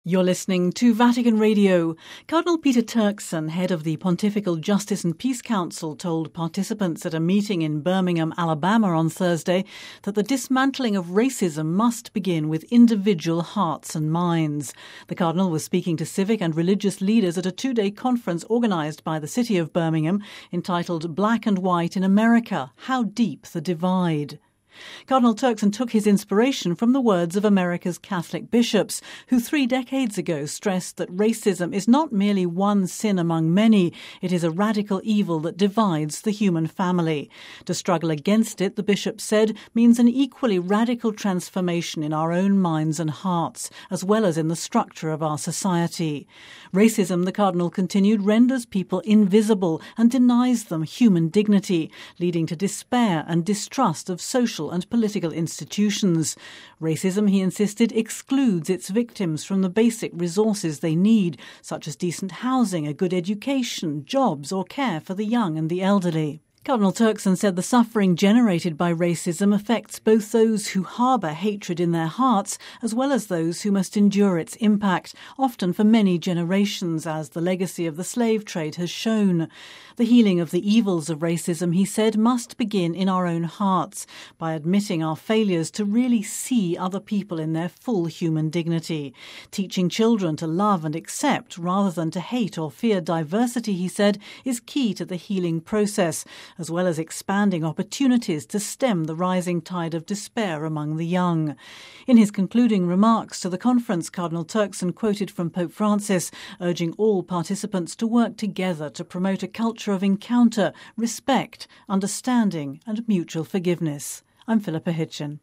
You're listening to Vatican Radio. Cardinal Peter Turkson, head of the Pontifical Justice and Peace Council, told participants at a meeting in Birmingham, Alabama on Thursday that the dismantling of racism must begin with individual hearts and minds. The Cardinal was speaking to civic and religious leaders at a two-day conference organised by the city of Birmingham entitled Black and White in America, How Deep the Divide. Cardinal Turkson took his inspiration from the words of America's Catholic bishops, who 3 decades ago stressed that racism is not merely one sin among many, it is a radical evil that divides the human family. To struggle against it, the bishop said, means an equally radical transformation in our own minds and hearts, as well as in the structure of our society. Racism, the Cardinal continued, renders people invisible and denies them human dignity, leading to despair and distrust of social and political institutions. Racism, he insisted, excludes its victims from the basic resources they need, such as decent housing, a good education, jobs or care for the young and the elderly. Cardinal Turkson said the suffering generated by racism affects both those who harbour hatred in their hearts as well as those who must endure its impact, often for many generations, as the legacy of the slave trade has shown. The healing of the evils of racism, he said, must begin in our own hearts, by admitting our failures to really see other people in their full human dignity. Teaching children to love and accept rather than to hate or fear diversity, he said, is key to the healing process, as well as expanding opportunities to stem the rising tide of despair among the young. In his concluding remarks to the conference, Cardinal Turkson quoted from Pope Francis, urging all participants to work together to promote a culture of encounter, respect, understanding and mutual forgiveness. I'm Philippa Hitchin.